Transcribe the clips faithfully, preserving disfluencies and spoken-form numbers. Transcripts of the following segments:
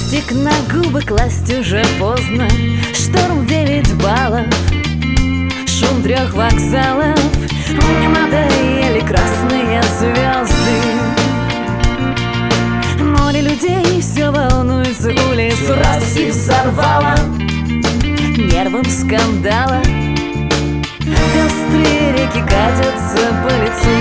Липстик на губы класть уже поздно. Шторм в девять баллов, шум трех вокзалов. Мне надоели красные звезды. Море людей, все волнуется, улицу раз и взорвало нервом скандала. Пестрые реки катятся по лицу.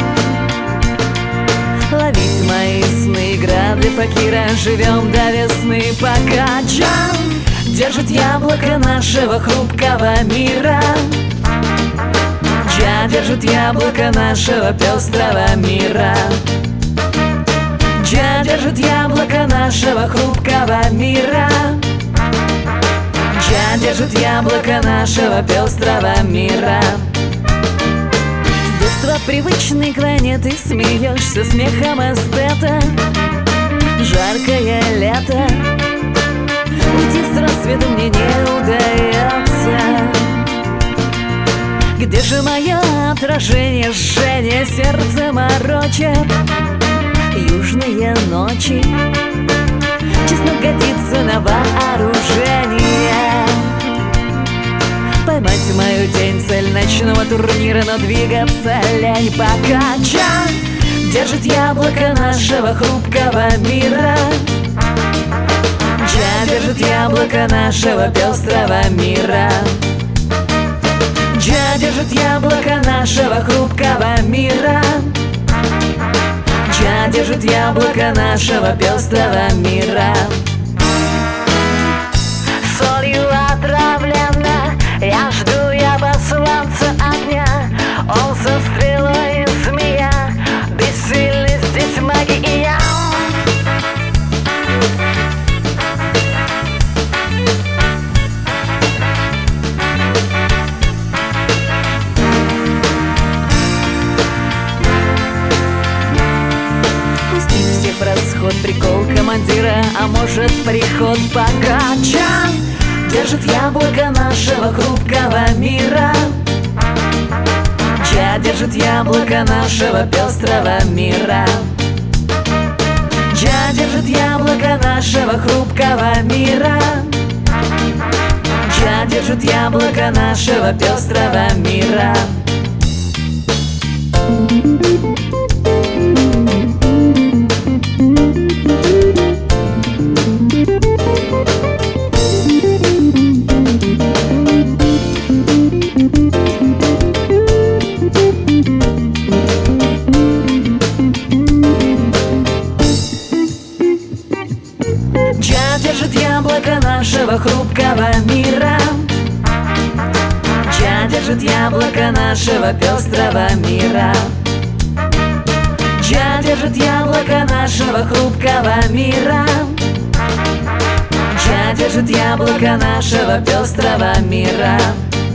Ловить мои сны, игра для факира. Живем до весны, пока Джан держит яблоко нашего хрупкого мира. Джа держит яблоко нашего пестрого мира. Джа держит яблоко нашего хрупкого мира. Джа держит яблоко нашего пестрого мира. С детства привычной планеты смеешься смехом эстета. Жаркое лето, уйти с рассветом мне не удается. Где же мое отражение, жжение сердце морочит? Южные ночи, честно годится на вооружение. Поймать мою тень, цель ночного турнира, но двигаться лень, пока Джан держит яблоко нашего хрупкого мира. Джа держит яблоко нашего пестрого мира. Джа держит яблоко нашего хрупкого мира. Джа держит яблоко нашего пестрого мира. Солью отравлена, я жду я посланца огня. Он со стрелой змея, бессильны здесь маги и я. В расход прикол командира, а может приход, пока Джан держит яблоко нашего хрупкого мира. Джа держит яблоко нашего пестрого мира. Джа держит яблоко нашего хрупкого мира. Джа держит яблоко нашего пестрого мира. Джа держит яблоко нашего хрупкого мира. Джа держит яблоко нашего пестрого мира. Джа держит яблоко нашего хрупкого мира. Джа держит яблоко нашего пестрого мира.